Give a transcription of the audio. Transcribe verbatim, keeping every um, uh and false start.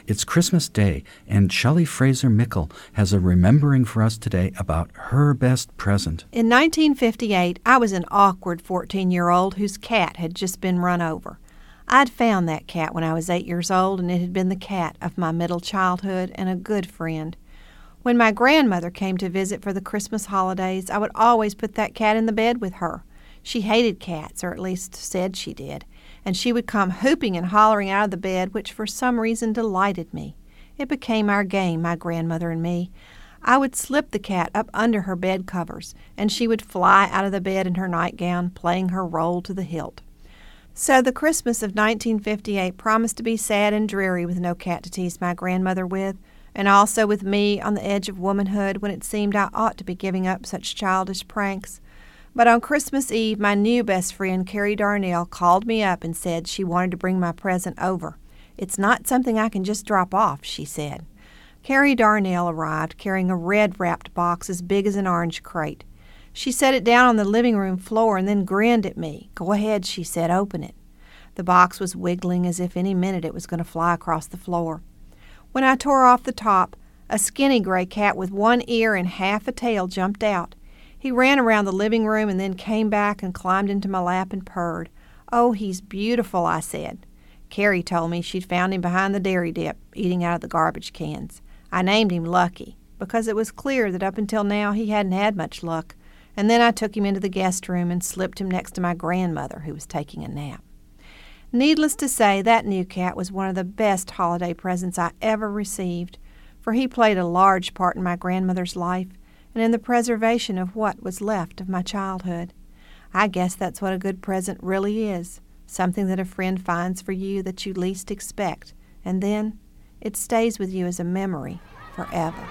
It's Christmas Day, and Shelley Fraser Mickle has a remembering for us today about her best present. In nineteen fifty-eight, I was an awkward fourteen-year-old whose cat had just been run over. I'd found that cat when I was eight years old, and it had been the cat of my middle childhood and a good friend. When my grandmother came to visit for the Christmas holidays, I would always put that cat in the bed with her. She hated cats, or at least said she did, and she would come whooping and hollering out of the bed, which for some reason delighted me. It became our game, my grandmother and me. I would slip the cat up under her bed covers, and she would fly out of the bed in her nightgown, playing her role to the hilt. So the Christmas of nineteen fifty-eight promised to be sad and dreary with no cat to tease my grandmother with, and also with me on the edge of womanhood when it seemed I ought to be giving up such childish pranks. But on Christmas Eve, my new best friend, Carrie Darnell, called me up and said she wanted to bring my present over. "It's not something I can just drop off," she said. Carrie Darnell arrived carrying a red-wrapped box as big as an orange crate. She set it down on the living room floor and then grinned at me. "Go ahead," she said, "open it." The box was wiggling as if any minute it was going to fly across the floor. When I tore off the top, a skinny gray cat with one ear and half a tail jumped out. He ran around the living room and then came back and climbed into my lap and purred. "Oh, he's beautiful," I said. Carrie told me she'd found him behind the dairy dip, eating out of the garbage cans. I named him Lucky, because it was clear that up until now he hadn't had much luck, and then I took him into the guest room and slipped him next to my grandmother, who was taking a nap. Needless to say, that new cat was one of the best holiday presents I ever received, for he played a large part in my grandmother's life and in the preservation of what was left of my childhood. I guess that's what a good present really is, something that a friend finds for you that you least expect, and then it stays with you as a memory forever.